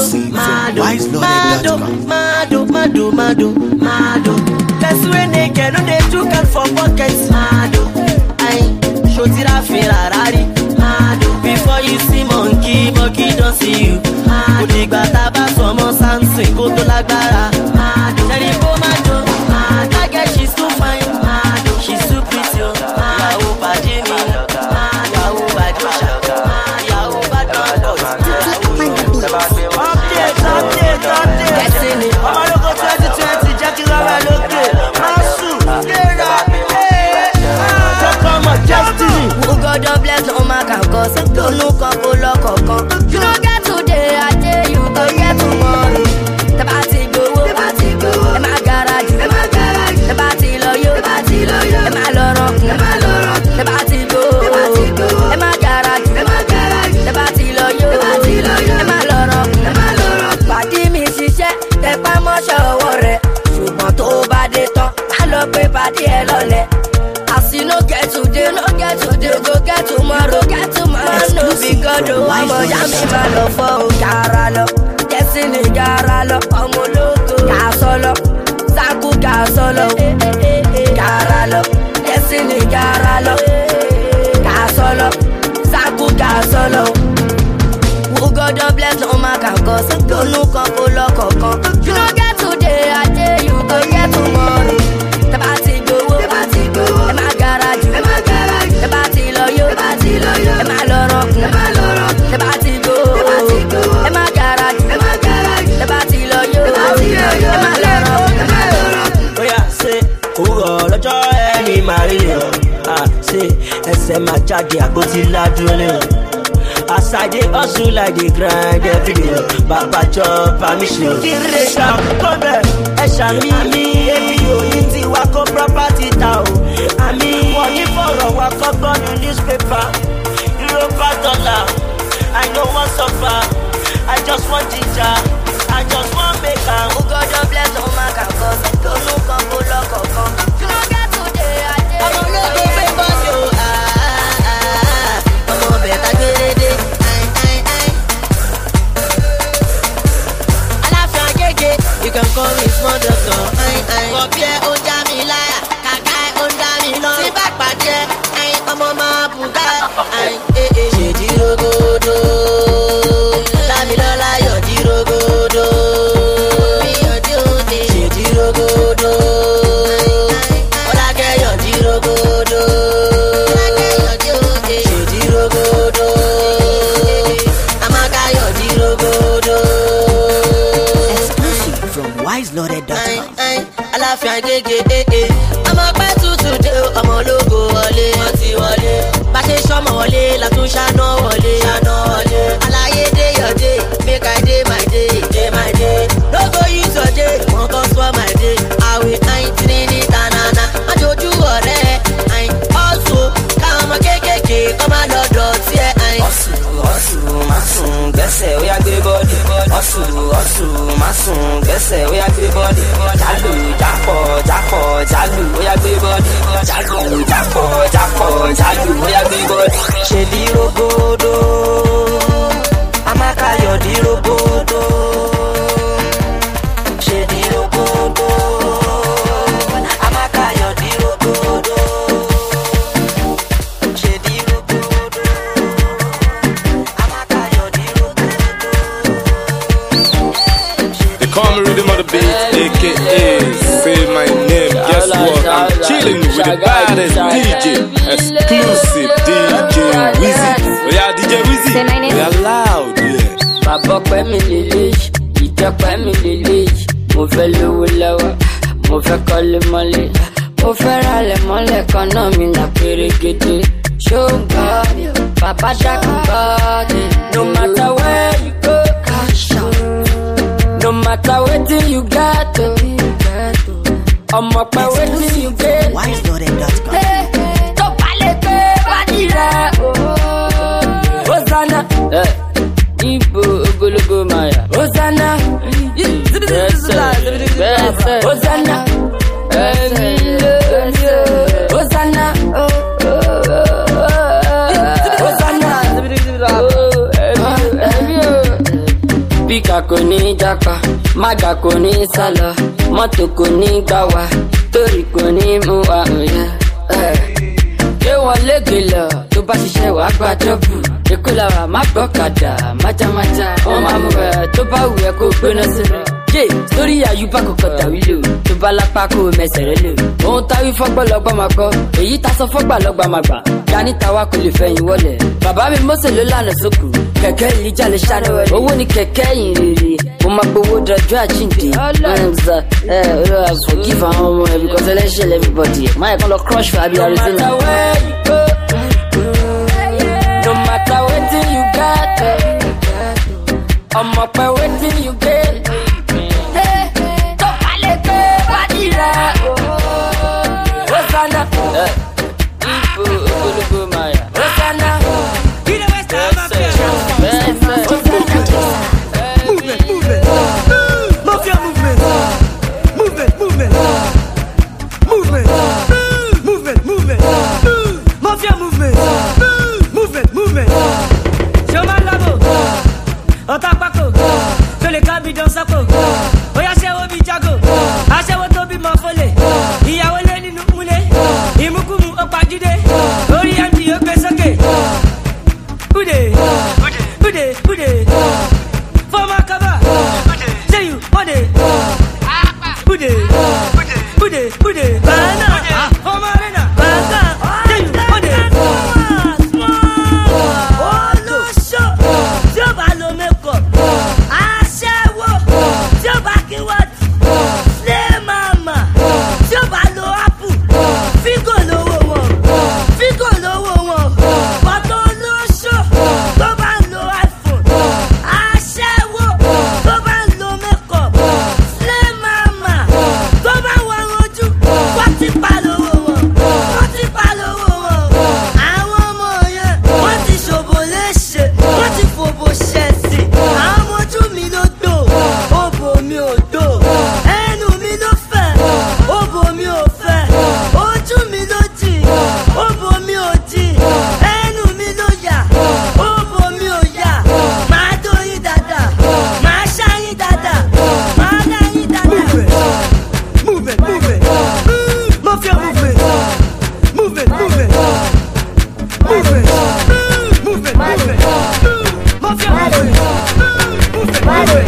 Mado. That's when they get on the two can for pockets. Mado, show tira Ferrari. Mado, before you see monkey don't see you. Mado, digba taba somo Samson go to lagbara. Mado, Jericho Mado. I guess she's too fine. Mado, she's too pretty. Yahoo Pajini. Yahoo Badosha. Yahoo Badosha. Update. Destiny. I'm gonna go 2020. Jackie Rara look it. Masu. Destiny. Who God don't bless no man can cause. Don't know couple lock or come. You don't get today, I tell you don't get tomorrow. The party go. In my garage. The party loyal. In my lorok. The party go. In my garage. The party loyal. In my lorok. Party me ṣiṣẹ́, tẹ pa mọ́ṣẹ́ ọwọ́ rẹ̀. Ṣùgbọ́n tó bá dé tán, á lọ pé party ẹ lọ́lẹ̀. As you no get today, go get tomorrow. No be God, ọmọ ya mi máa lọ fọ́ o. Gara lọ, Destiny gara lọ, ọmọ ológo. Kà sọ́lọ, Sanku kà sọ́lọ. Gara lọ, Destiny gara lọ. Kà sọ́lọ, Sanku kà sọ́lọ. Who God don't bless no man can cause. Don't know couple lock or come. You don't get today, I tell you go get tomorrow. The party go. In my garage. The party loyal. In my lorok. The party go. In my garage. The party loyal. In my lorok. Oh yeah, say, who all joy any Mario? Say, ẹsẹ̀ máa jáde àgbótí ládùúlé. As I dey hustle like dey grind every day. Baba chop permission. Kiri ṣam kọ́bẹ̀ ẹ̀ṣà mi èmi ò ní tiwa kó property ta o. Àmì wọ́n ní fọ̀rọ̀ wa kọ́gbọ́n ní newspaper. Europa dollar, I no wan suffer. I just want ginger, I just wan make am. Who God don't bless no man can cause. Don't know couple lock or come. You don't get today, I tell you. Ọmọ ológo fẹ́ bọ́ sí o. Ọmọ bẹ̀ta gbèrèdè. You can call me small doctor. Kọ̀bí ẹ̀ ó já mi láyà, kàkà ẹ̀ ó dá mi lọ. Tí bá pàdé ọmọ máa bùgá. Ṣèjì rogodo, Dámilọ́lá yọ̀dí rogodo. Ṣèjì rogodo, Ọlákẹ́ yọ̀dí rogodo. Ṣèjì rogodo, Amaka yọ̀dí rogodo. wiseloaded.com. Aláfíà gègé ọmọ pẹ́ tútù dé ọmọ ológo wọlé wọ́n ti wọlé bá ṣe sọmọ wọlé látún ṣáná wọlé aláyé dé your day make I dey my day no go use your day wọn kàn sọ my day àwẹ̀ àìntìní ní tanana àjòjú ọ̀rẹ́ àìn ọ̀sùn káwọn ọmọ kéékèèké kọ́ máa lọ́dọ̀ tí ẹ̀ àìn. ọ̀sùn máa sùn gbẹ́sẹ̀ ó yá gbé bọ́ọ̀dì ọ̀sùn máa sùn gbẹ́sẹ̀ ó yá gbé bọ́ọ̀dì jálù jálù ó yá gbé bọ́ọ̀dì jálù ó yá gbé bọ́ọ̀dì. ṣèlí rogodo Amaka yọ̀dí rogodo ṣèlí rogodo Amaka yọ̀dí rogodo ṣèlí rogodo Amaka yọ̀dí rogodo. They call me Rhythm of the Beat, aka say my name. Guess what? I'm chilling with the baddest DJ, exclusive DJ Wizzy. Oh yeah, DJ Wizzy. We are loud, yeah. Bàbá pẹ́ mi lélẹ́yìí, ìjọpẹ́ mi lélẹ́yìí. Mo fẹ́ lówó lọ́wọ́, mo fẹ́ kọ́lé mọ́lé. Mo fẹ́ ralẹ̀ mọ́lẹ̀ kan náà mi là pérégedé. Ṣó ń gbọ́, bàbá ṣàkó bọ́ọ̀dì. No matter where you go, cash out. No matter wetin you get, ọmọ pẹ́ wetin you get. wiseloaded.com. Tó bá lè gbé bádìí rẹ̀. Hosanna. Ibo ogologo maya. Hosanna. Hosanna. Hosanna. Pika kò ní japa, Maga kò ní sálọ, mọ́tò kò ní gbà wá, torí kò ní mú wa òyà. Lé wọn lége lọ, tó bá ṣiṣẹ́ wàá gba dọ́bù. Èkó làwà má gbọ́kadà, májámájá. Wọ́n máa mú ẹ̀ tó bá wù ẹ́ kó gbéná sí. Yé sórí àyùbá kọ̀kọ̀ tàwí lò, tó bá lápá kó mẹsẹ̀ rẹ lò. Ohun táwí fọ́gbọ́ lọ́gbà máa gbọ́, èyí ta sọ fọ́gbà lọ́gbà máa gbà. Yanni tawa kò lè fẹ̀yìn wọlé. Bàbá mi Mósè ló lànà sókù, kẹ̀kẹ́ ìlíjà lè ṣáná wọlé. Owó ni kẹ̀kẹ́ yìí rèrè, mo máa gbowó dọjọ́ àjíǹde. Olúwa forgive àwọn ọmọ ẹ̀ because ẹlẹ́ṣẹ̀ everybody. Máyà kan lọ crush for Abi Arizona. No matter wetin you got, ọmọ pẹ̀ wetin you get. Tó bá lè gbé wádìí rẹ̀. Rosanna. Ogologo Maya. Rosanna. Mafia movement. Mafia movement. Chemin labo. Otapako. Je les cabis dans sa peau. Oya chewo bi jago. Achewo to bi mafole. Ìyàwó lé nínú múlé. Ìmúkúmu ọ̀pá-jídé. Orí ẹ̀mí ó gbé sókè. Ude. Fọ́mà kaba. Say you, Ude. Bana. Fọ́mà arena. Bana. Say you, Ude. Olùṣọ́. Tí ó bá lo makeup. Aṣẹ́wó. Tí ó bá kí wọ́ọ̀tì. Slay mama. Tí ó bá lo apple. Fígò lówó wọn. Bọ́tọ̀ olóṣó. Tó bá lo iPhone. Aṣẹ́wó. Tó bá lo makeup. Slay mama. Tó bá wọ́n ojú. Wọ́n ti pa lówó wọn. Àwọn ọmọ yẹn. Wọ́n ti ṣòbò léṣe. Wọ́n ti fòbò ṣẹ̀sì. Àwọn ọmọ ojú mi ló dò. Òbò mi ò dò. Ẹnu mi ló fẹ̀. Òbò mi ò fẹ̀. Ojú mi ló jì. Òbò mi ò jì. Ẹnu mi ló yà. Òbò mi ò yà. Màá dóyin dáadáa. Màá ṣáyín dáadáa. Màá dáyín dáadáa. Movement. Mafia movement. Movement. Mafia movement.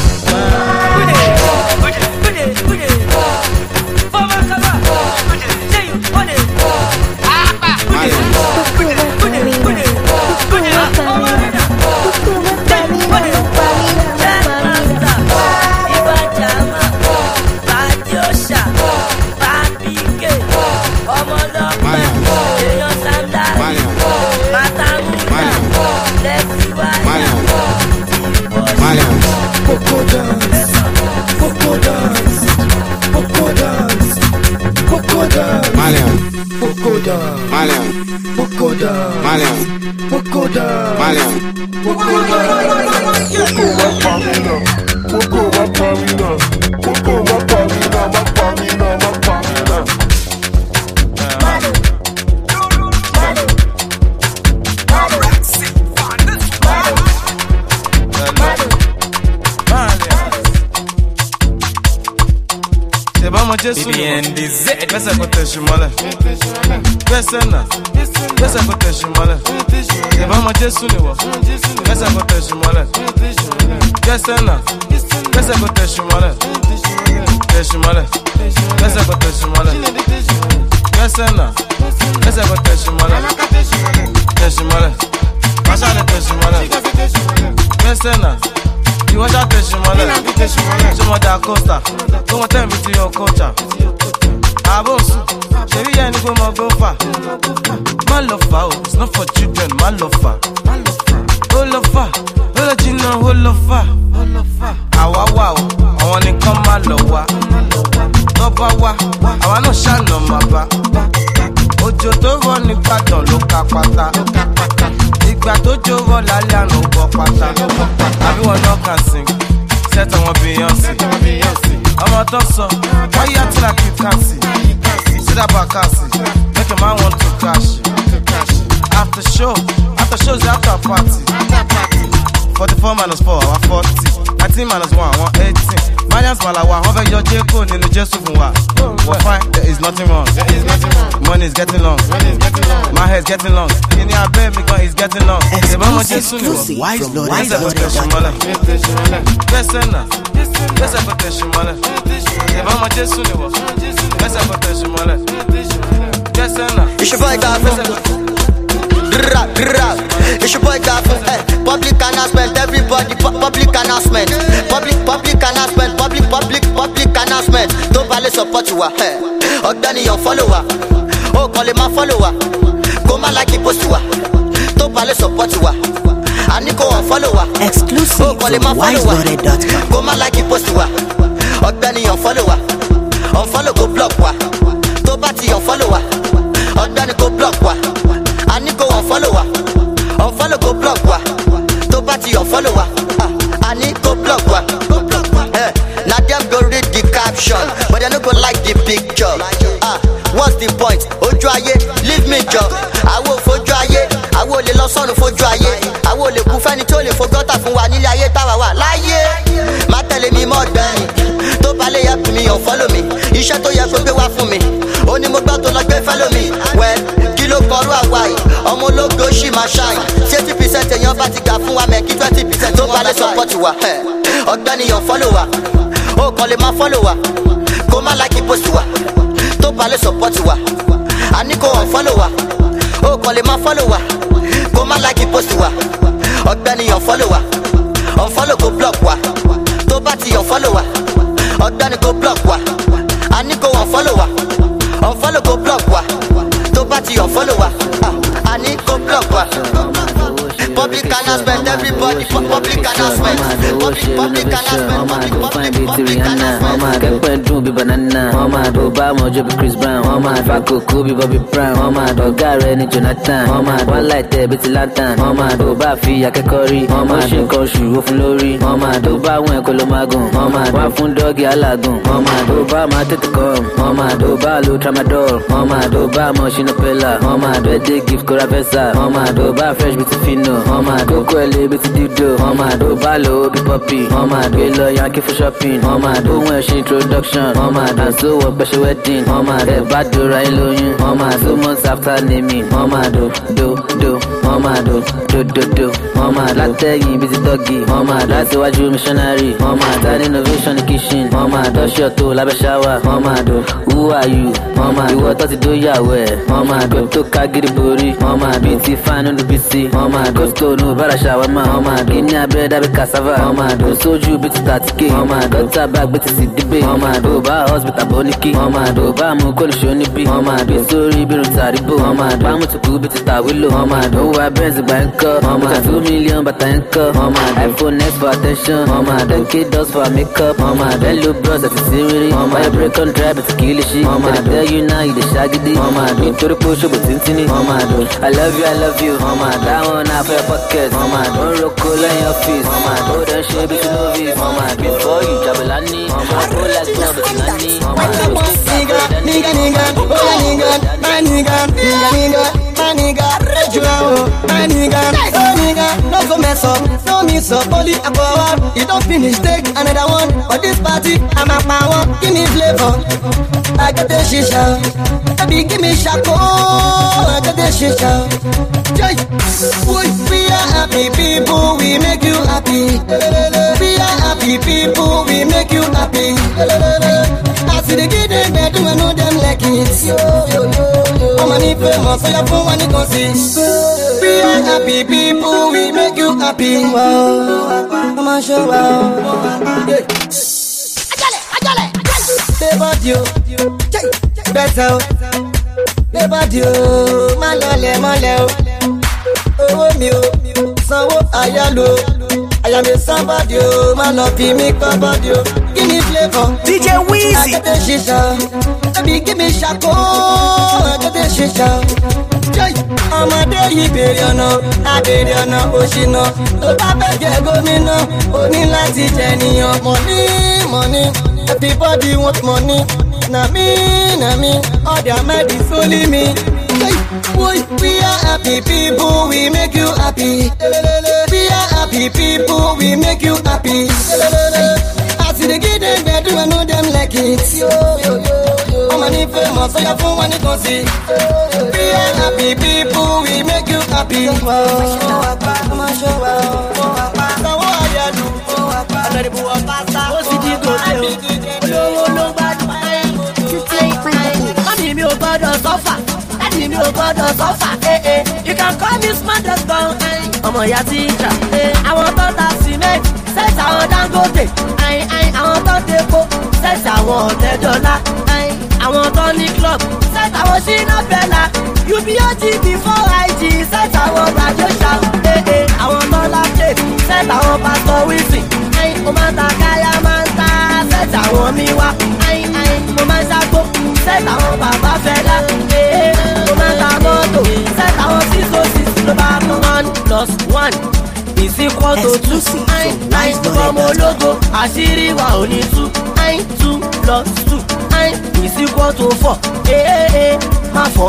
Fọ́mà kaba. Say you, Ude. Pesa kote shimole. Pesa na. Pesa kote shimole. Eba mo Jesu ni wo. Pesa kote shimole. Pesa na. Pesa kote shimole. Shimole. Pesa kote shimole. Pesa na. Pesa kote shimole. Shimole. Pasa le te shimole. Pesa na. You want that shimole? Shimo da costa. Come on, tell me to your culture. Abosu, Sherry and go go far. My love, it's not for children, my love. Oh, love, oh, you know, oh, love. Awa, wow, I want to come, my love. Toba, I want to shine on my back. Ojo to run in pattern, look at pata. Igba to jovo la no go pata. Everyone no can sing. Set on Beyonce. I'm a doctor. Why you acting like you can't see? See that back, make a man want to crash. After shows, after party. 44 minus 4, I 40. 19 minus 1, 118. Alliance Malawa, wọ́n fẹ́ yọ Jeko nínú Jésù fún wa. We're fine, there is nothing wrong. Money is getting long. My head's getting long. Kini abẹ́ mi gan is getting long. Ìbámu Jésù ni wọ́n. Wise Lord, Bẹ́sẹ̀ kò tẹ̀sùn mọ́lẹ̀. Bẹ́sẹ̀ náà. Bẹ́sẹ̀ kò tẹ̀sùn mọ́lẹ̀. Ìbámu Jésù ni wọ́n. Bẹ́sẹ̀ kò tẹ̀sùn mọ́lẹ̀. Bẹ́sẹ̀ náà. It's your boy Gafo. It's your boy Gafo. Public announcement, everybody. Public announcement. Public announcement. Public announcement. Don't balẹ̀ support wa. Ọ̀gbẹ́ni yan follower. Ó kàn lè máa follower. Kó má like post wa. Don't balẹ̀ support wa. Àní kò wọ́n follower. Exclusive ó kàn lè máa follower. Kó má like post wa. Ọ̀gbẹ́ni yan follower. Unfollow go block wa. Tó bá ti yan follower. Ọ̀gbẹ́ni go block wa. Àní kò wọ́n follower. Unfollow go block wa. Tó bá ti yan follower. Àní go block wa. Na dem go read the caption, but they no go like the picture. What's the point? Ojú ayé, leave me jọ. Àwo fojú ayé, àwo lè lọ sọ́run fojú ayé. Àwo lè kú fẹ́ni tó lè fogọ́tà fún wa nílé ayé táwa wà láyé. Má tẹ̀lé mi mọ́ gbẹ̀yìn, tó bá lè yẹ mi yàn follow mi. Iṣẹ́ tó yẹ kó gbé wá fún mi, ó ní mo gbọ́ tó lọ gbé follow mi. Well, kí ló kọrú àwa yìí? Ọmọ ológo ṣì máa ṣáì. 80% èèyàn bá ti gbà fún wa mẹ́kí 20% tó bá lè support wa. Ọ̀gbẹ́ni yàn follow wa. Ó kàn lè máa follow wa. Kó má like post wa. Tó bá lè support wa. Àní kò wọ́n follow wa. Ó kàn lè máa follow wa. Kó má like post wa. Ọ̀gbẹ́ni yàn follow wa. Unfollow go block wa. Tó bá ti yàn follow wa. Ọ̀gbẹ́ni go block wa. Àní kò wọ́n follow wa. Unfollow go block wa. Tó bá ti yàn follow wa. Àní go block wa. Public announcement, everybody. Public announcement. Public announcement. Public announcement. Kẹ́pẹ́ dùn bí banana. Obama ọjọ́ bí Chris Brown. Fakoko bí Bobby Brown. Ọ̀gá rẹ̀ ní Jonathan. Wọ́n láì tẹ̀ bí ti lantern. Tó bá fi akẹ́kọ̀ọ́ rí. Ó ṣe nǹkan oṣù ó fún lórí. Tó bá wọn ẹ̀kọ́ ló máa gùn. Wọ́n fún dọ́ọ̀gì alágùn. Tó bá máa tètè kọ́. Tó bá lo tramadol. Tó bá mọ̀ ṣínú pẹ́lá. Birthday gift kóra fẹ́sà. Tó bá fresh bí ti fino. Kókó ẹ̀lẹ́ bí ti dídò. Tó bá lo bí pọ́pì. Gbé lọ yankee fún shopping. Ohun ẹ̀ ṣe introduction. Àṣọ wọ gbẹ́sẹ̀ wedding. Ẹ bá dora ẹ lóyún. 2 months after naming. Do. Látẹ̀yìn bí ti dọ́gì. Láti wájú missionary. Tán innovation kitchen. Dọ́ṣọ̀ tó lábẹ́ ṣáwà. Who are you? Ìwọ tó ti dóyàwó ẹ̀. Kò tó ká gidi borí. Bí ti fáánù ló bí sí. Costco nù bára ṣàwámà. Kí ní abẹ́rẹ́ dábẹ́ cassava. Sójú bí ti tàtíkè. Dọ́tà bá gbé ti sì dígbè. Tó bá hospital bọ́ ní kí. Tó bá mú kólùṣó níbí. Bí sórí bí rùn tàríbò. Bámu tó kú bí ti tàwílò. Ó wá bẹ́ẹ̀nsì gbà ń kọ́. Bùkà 2 million bàtà ń kọ́. iPhone X for attention. 10K dollars for makeup. Hello bros àti sírírí. Báyọ̀ break on drive àti kìí lè ṣí. I tell you now you dey ṣàgídí. Nítorí pé ó ṣòbò tíntínní. I love you. Dáwọn náà fẹ́ pocket. Ó ń roko lẹ́yìn ọ́fíìsì. Ó dẹ̀ ń ṣe bí novice. Before you jabala ní. Ó like gbọ́n bẹ̀ tí náà ní. No go mess up, no miss up, only a go up. You don't finish, take another one. For this party, I'm a power, give me flavor. I got the shisha, baby, give me shako. I got the shisha. We are happy people, we make you happy. We are happy people, we make you happy. I see the kid they do, I know them like it. I'm a new famous, so you're from one you can see. We are happy people, we make you happy. Wow, I'm a show wow. Stay about you, better. Stay about you, malole. Oh, me, sanwó ayalo. I am a somebody, man of me, somebody. Give me flavor. DJ Weezy. I got the shisha. Baby, give me shako. I got the shisha. I'm a day, Beriano, a Beriano, Oshino. The Papa Gomino, only Lati Jenny. Money. Everybody want money. Na me. All their money is only me. We are happy people, we make you happy. We are happy people, we make you happy. See the kid they better, I know them like it. I'm an famous, so you're from one you can see. We are happy people, we make you happy. You can call me smart as gun. I'm a teacher. I want to have cement. Set our Dangote. I want to depo. Set our $10. I want only club. Set our Shina Bella. You be a G before IG. Set our radio show. I want all of it. Set our Pastor Wisi. Omanta Kaya Manta. Set our Miwa. Omanta Go. Set our Baba Fela. Omanta Moto. Set our Siso. 1 plus 1 is equal to 2. From Ologo, Ashiri wa oni 2. 2 plus 2 is equal to 4. Ma 4.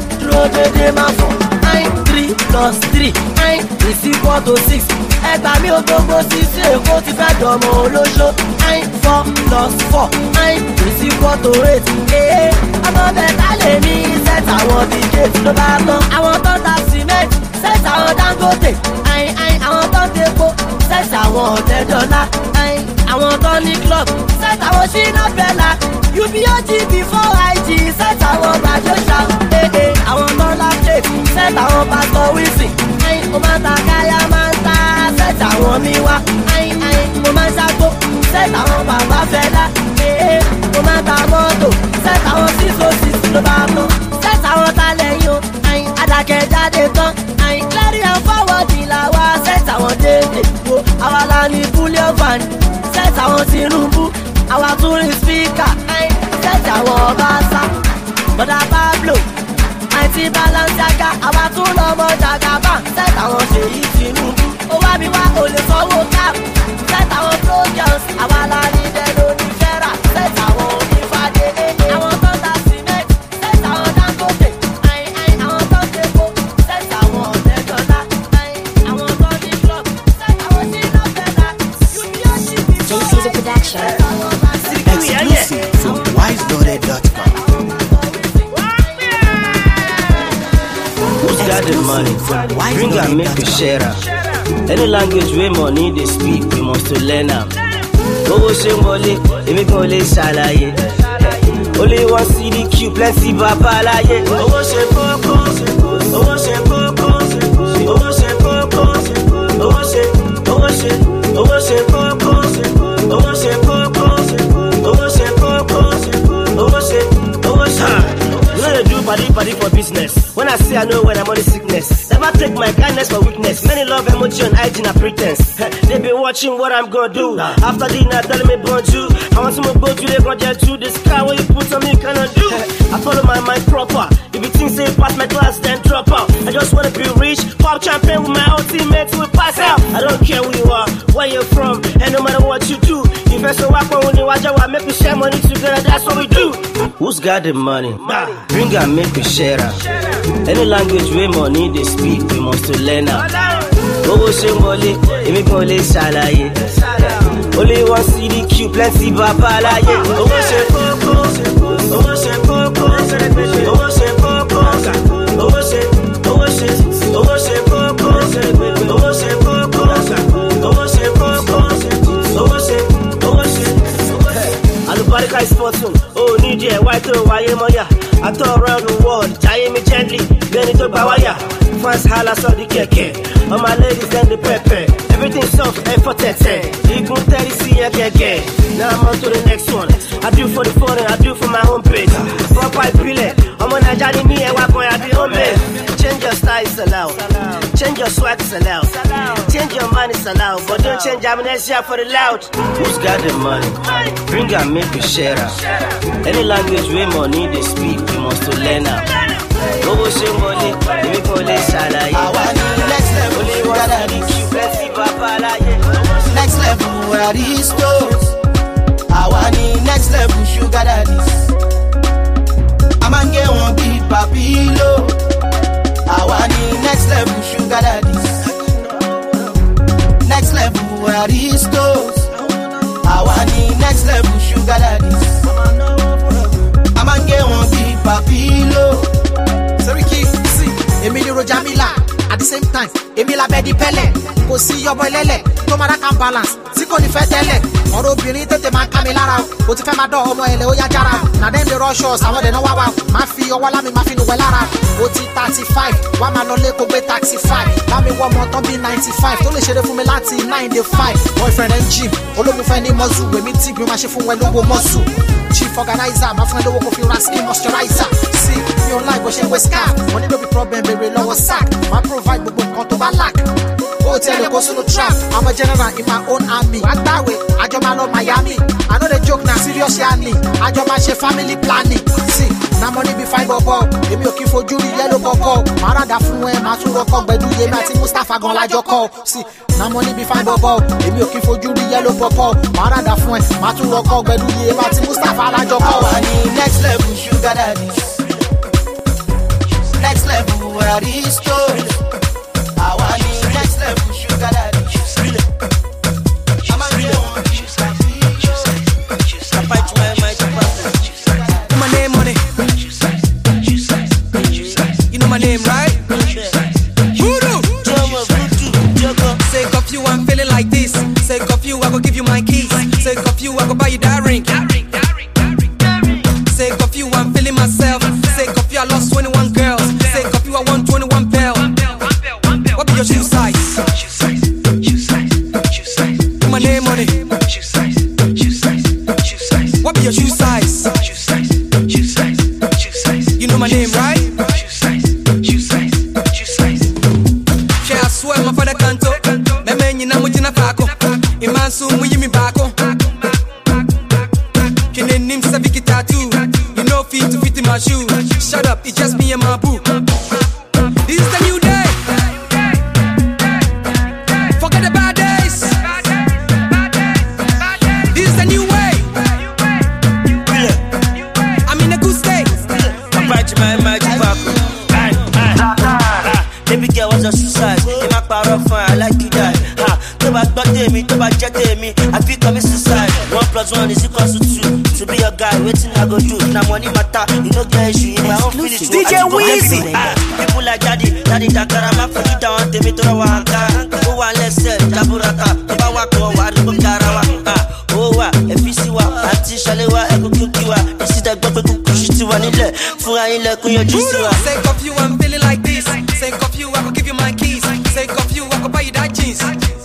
Ma 4. 3 plus 3 is equal to 6. Ẹgbà mi ò gbogbo sísè èkó ti fẹ́ dọ̀mọ̀ olóṣó. 4 plus 4 is equal to 8. Ọmọ bẹ̀ta lè ní set àwọn bíjèèjì ló bá tán. Àwọn tó ta cement set àwọn Dangote. Àwọn tó depo set àwọn $10. Àwọn tó ní club set àwọn Shina Bella. UBOG before IG set àwọn Bajosha. Àwọn tó láṣẹ set àwọn Pastor Wisi. Omanta Kaya Manta set àwọn Miwa. Omanta Go set àwọn Baba Fela. Omanta Moto set àwọn Siso ló bá tán. Set àwọn talẹ̀yìn o. Adakẹ́jáde tán. Clear and forward ìlàwà set àwọn dédé. Àwa la ní bullion van. Set àwọn Tinubu. Àwa tún rí speaker. Set àwọn Ọbaṣá. Bọ̀dà Pablo. Àìtí Balenciaga. Àwa tún lọ́mọ Jagaban. Set àwọn Ṣèyí Tinubu. Ó wá mi wá olè sanwó cap. Set àwọn Projons. Àwa la ní Delo ní Fẹ́rà. Set àwọn Onífàdé. Àwọn tó ń ta cement. Set àwọn Dangote. Àwọn tó ń depo. Set àwọn $10. Àwọn tó ní club. Set àwọn Shina Bella. JC's a production. Exclusive from wiseloaded.com. Who's got the money? Bring and make a share. Any language we money they speak, we must to learn am. Owó ṣe ń wọlé, èmi kan lè ṣàlàyé. Only one CDQ, plenty bàbá aláyé. Owó ṣe kókó, owó ṣe kókó, owó ṣe kókó, owó ṣe kókó, owó ṣe kókó, owó ṣe. You know they do body for business. When I say I know when I'm on the sickness. Never take my kindness for weakness. Many love emotion, hygiene and pretense. They be watching what I'm gonna do. After dinner, telling me bonjour. I want to move go to the project to the sky. What you put on me cannot do. I follow my mind proper. If you think say pass my class, then drop out. I just wanna be rich, pop champagne with my old teammates who will pass out. I don't care who you are, where you're from, and no matter what you do. If I so walk when you watch out, make we share money together. That's what we do. Who's got the money? Bring and make a share. Any language we money they speak, we must to learn am. Owó ṣe ń wọlé, èmi kan lè ṣàlàyé. Only one CDQ, plenty bàbá aláyé. Owó ṣe kókó, owó ṣe kókó, owó ṣe kókó, owó ṣe kókó, owó ṣe kókó, owó ṣe kókó, owó ṣe. Alubarika is fortune. Oh, need you, why to why moya? I thought around the world, tie me gently, then it to Bawaya. Fans holla saw the keke. All my ladies and the pepper. Everything soft and for 10. You can tell you see a keke. Now I'm on to the next one. I do for the phone and I do for my homepage. Pop-up billet. I'm on a Johnny me and walk on at the homepage. Change your style, it's allowed. Change your swag, it's allowed. Change your mind, it's allowed. But don't change amnesia for the loud. Who's got the money? Bring and make a share. Any language we money they speak, we must to learn am. Owó ṣe ń wọlé, èmi kan lè ṣàlàyé. Àwa ní next level, only one CDQ, plenty bàbá aláyé. Next level, where these stones. Àwa ní next level, sugar daddies. A máa ń gé wọn bí papilo. Àwa ní next level, sugar daddies. Next level, where these stones. Àwa ní next yọbọ ilẹ̀lẹ̀ tó máa dákà balance tí kò ní fẹ́ tẹ́lẹ̀ ọ̀rọ̀ obìnrin tètè máa ká mi lára o ti fẹ́ máa dán ọmọ ẹ̀lẹ́ ó yá jára na dem dey rush us àwọn dẹ̀nà wá wa máa fi ọwọ́ lámì máa fi nùwẹ̀ lára o ti 35 wá máa lọ lẹ́kọ̀ọ́ gbé taxi 5 lámì wọ́ ọmọ tán bí 95 tó lè ṣeré fún mi láti 9 day 5 boyfriend ẹ̀ ń gym olómùfẹ́ ní mọ́sù wèmí tí gbé máa ṣe fún ẹ lówó mọ́sù chief organizer máa fún ẹ lówó kó fi ra skin moisturizer sí mi ò láì bó ṣe ń wé scarf mo ní no be problem bèrè lọ́wọ́ sack máa provide gbogbo nǹkan tó bá lack ó tẹ̀lé kó sínú trap I'm a general in my own army agbáwé àjọ máa lọ Miami I no dey joke na serious yanni àjọ máa ṣe family planning sí na money be fine bọ̀bọ̀ èmi ò kí fojú rí yẹ́lò kọ̀ọ̀kọ̀ máa ràdà fún ẹ máa tún rọkọ̀ gbẹ̀dú yèmí àti Mustapha gan lájọ kọ́ sí na money be fine bọ̀bọ̀ èmi ò kí fojú rí yẹ́lò kọ̀ọ̀kọ̀ máa ràdà fún ẹ máa tún rọkọ̀ gbẹ̀dú yèmí àti Mustapha lájọ kọ́. àwa ni next level sugar daddy next level where I story àwa ni next level sugar daddy. My name, right? Voodoo. Sake of you, I'm feeling like this. Sake of you, I go give you my keys. Sake of you, I go buy you that ring. Sake of you, I'm feeling myself. Sake of you, I lost 21 girls. Sake of you, I won 21 bell. What be your shoe size? Put my name on it. What be your shoe size? You know my name, right? My father canto, me meni na mujina fako. Imansu muyimi bako. Kene nim sabiki tattoo. You know fit to fit in my shoe. Shut up, it's just me and my boo. This is the new day. Forget the bad days. This is the new way. I'm in a good state. I'm right to my magic bako. Baby girl, what's your suicide? I like you die. Ha, tó bá gbọ́ tèmi, tó bá jẹ́ tèmi, I feel commit suicide. 1 + 1 is equal to 2. To be your guy, waiting I go do. Now money matter, you know get issue. In my own feelings, DJ Weezy. People like daddy Dankara, ma fojú down tèmi tó rọwà Ankara. Ó wà lẹ́sẹ̀, jaburata, tó bá wà kọ́ wà ló gara wa. Ó wà, ẹ̀fíìsì wa, àti ìṣàlẹ̀ wa, ẹ̀kú kí wa. Ìsìtẹ̀ gbọ́ pé kúkú ṣì ti wà nílẹ̀, fúnra yín lẹ́kún yọjú sí wa. Sake of you, I'm feeling like this. Sake of you, I will give you my keys. Sake of you, I will buy you that jeans.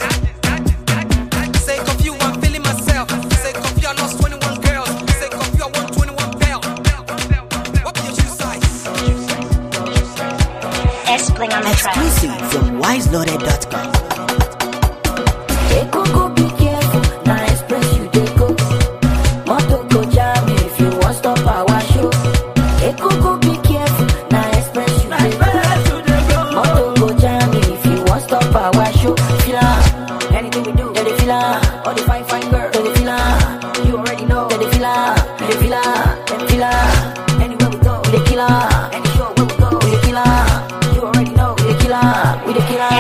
Sake of you, I'm feeling myself. Sake of you, I lost 21 girls. Sake of you, I won 21 bell. What be your shoe size? Exclusive from wiseloaded.com. Go be careful, now express you they go. Moto go jam if you want stop our show. Go be careful, now express you they go. Moto go jam if you want stop our show. Fila, anything we do, they fila. All the fine girls, they fila. You already know, they fila, they fila, they fila. Anywhere we go, we the killer. Any show where we go, we the killer. You already know, we the killer, we the killer.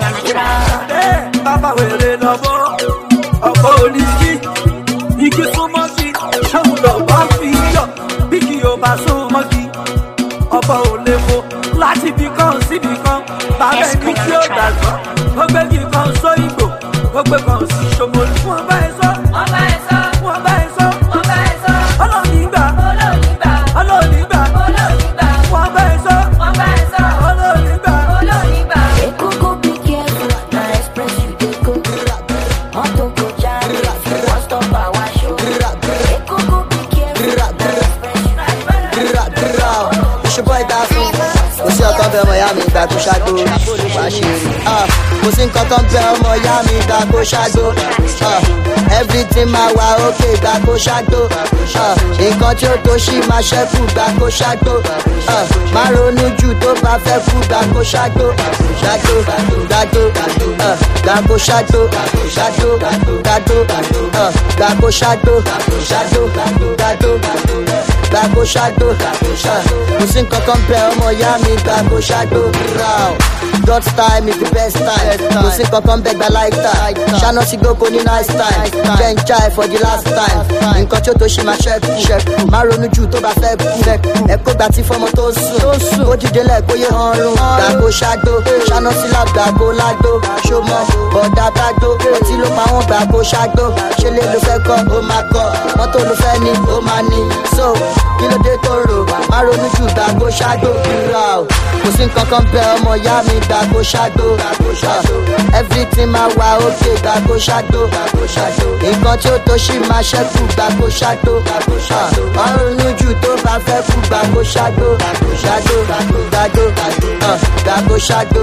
Baba wèrè lọ́bọ̀, ọ̀pọ̀ oníṣkì, igi súnmọ́kì, ṣọ́mùlọ̀ bá fi yọ̀, bí kì yóò bá súnmọ́kì, ọ̀pọ̀ ò lè fò láti bí kan síbi kan, bàbá ẹni tí ó dàgbọ́, ó gbé kí kan só ìgbò, ó gbé kan sí ṣòmòlù. Wọ́n bá ẹ sọ, wọ́n bá ẹ sọ, wọ́n bá ẹ sọ, wọ́n bá ẹ sọ, ọlọ́ọ̀ni gbà, ọlọ́ọ̀ni gbà, ọlọ́ọ̀ni gbà, ọlọ́ọ̀ni gbà, wọ́n bá ẹ sọ, wọ́n bá ẹ sọ, ọlọ́ọ̀ni gbà, ọlọ́ọ̀ni gbà. Go be careful, now express you they go. Moto go jam if you want stop our show. Go be careful, now express you they go. It's your boy Daffy. Kò sí ọkàn bẹ ọmọ ìyá mi ìgbà tó ṣàgbó wá ṣe rí. Kò sí nǹkan kan bẹ ọmọ ìyá mi ìgbà tó ṣàgbó. Everything máa wà ókè ìgbà tó ṣàgbó. Nǹkan tí ó tó ṣì máa ṣẹ́kù ìgbà tó ṣàgbó. Má ronú jù tó bá fẹ́ kú ìgbà tó ṣàgbó. Ṣàgbó, gbàgbó, gbàgbó ṣàgbó, ṣàgbó, gbàgbó, gbàgbó ṣàgbó, ṣàgbó, gbàgbó, gbàgbó gbà kó ṣàgbó. Kò sí nǹkan kan bẹ̀ ọmọ ìyá mi gbà kó ṣàgbó. God's time is the best time. Kò sí nǹkan kan bẹ̀ gba lifetime. Ṣáná sí gbóko ní nice time. Jẹ́ ń já ẹ̀ for the last time. Nǹkan tí ó tó ṣe máa ṣẹ́kù. Má ronú jù tó bá fẹ́ kú. Ẹ̀kọ́ gbà tí fọmọ tó sùn. Ó dìde lẹ́ẹ̀kọ́ yé ọrùn. Gbà kó ṣàgbó. Ṣáná sí lágbà kó lágbó. Ṣọmọ bọ̀dá dágbó. Ọtí ló pa wọ́n gbà kó ṣàgbó. Ṣé lè ló fẹ́ kọ́? Ó máa kọ́. Mọ́tò ló fẹ́ ní, ó máa ní. So kí ló dé tó rò? Má ronú jù gbà kó ṣàgbó. Kò sí nǹkan kan bẹ̀ ọmọ ìyá mi gbà kó ṣàgbó. Everything máa wà òkè gbà kó ṣàgbó. Nǹkan tí ó tó ṣì máa ṣẹ́kù gbà kó ṣàgbó. Má ronú jù tó bá fẹ́ kú gbà kó ṣàgbó. Gbà kó ṣàgbó. Gbà kó ṣàgbó.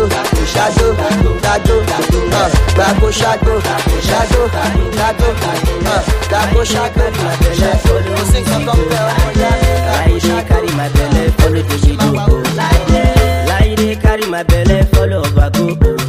Gbà kó ṣàgbó. Kò sí nǹkan kan bẹ̀ ọmọ ìyá mi gbà kó ṣàgbó. Carry my belly, follow the video. Laide carry my belly, follow Obago.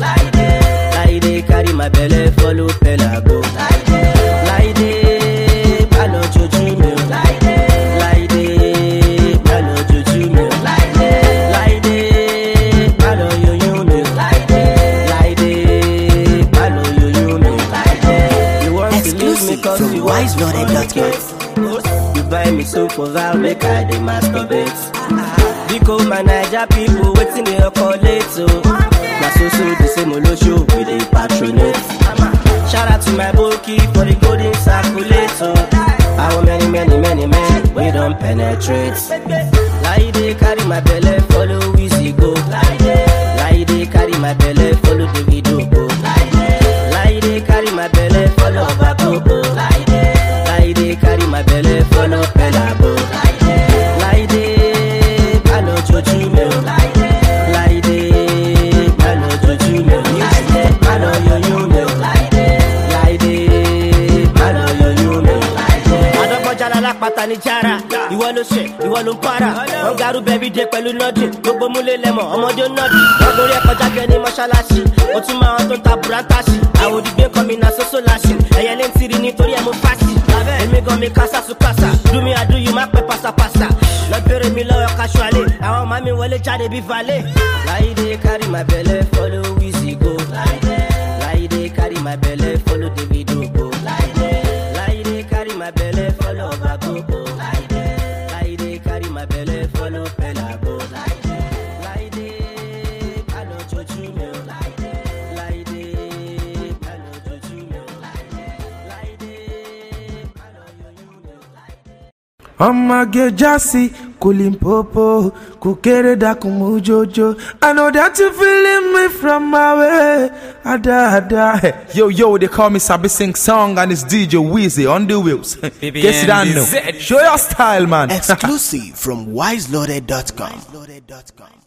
Laide carry my belly, follow Pelago. Laide, palo joju mi. Laide, palo joju mi. Laide, palo yoyo mi. Laide, palo yoyo mi. You want to leave me 'cause you want to you buy me soap for Val, make I dey masturbate. Because my Naija people waiting they collate so. Na so the same olosho we dey patronate. Shout out to my Boki for the golden circulator. How many we don't penetrate. Laide carry my belly, follow Wizzy go. Laide carry my belly, follow the video go. Laide carry my belly, follow Obago. Laide carry my belly, follow Pelabo. Laide, palo joju me. Laide, palo joju me. Palo yoyo me. Laide, palo yoyo me. Adọ́gbọ́jà lálápàtà ní jara. Ìwọ ló ṣe, ìwọ ló ń para. Wọ́n garú bẹ́bí dé pẹ̀lú nọ́ọ̀dì. Gbogbo múlẹ̀ lẹ́mọ̀, ọmọdé nọ́ọ̀dì. Wọ́n lórí ẹ̀kọ́ jágẹ̀ ní mọ́ṣáláṣí. Ó tún máa ń tó ta bùrátàṣì. Àwọn òdìgbé kan mi na sọ́sọ́ láṣì. Ẹ̀yẹ lé ń tiri nítorí ẹ̀ mú fásì. Èmi gan mi kásá su kásá. Do me I do you má pẹ́ pásápásá. Lọ bèrè mi lọ́wọ́ casually. Àwọn màmí wọlé jáde bí valet. Laide carry my belly, follow Wizzy go. Laide carry my belly, follow Davido go. Laide carry my belly, follow Obago. Laide carry my belly, follow Pelago. Laide, palo joju mi. Laide, palo joju mi. Ọmọge jásí Kulimpopo kukere dakumu jojo. I know that you feeling me from my way. Ada. Yo, they call me Sabi Sing Song and it's DJ Wheezy on the wheels. Guess it I know. Show your style, man. Exclusive from wiseloaded.com.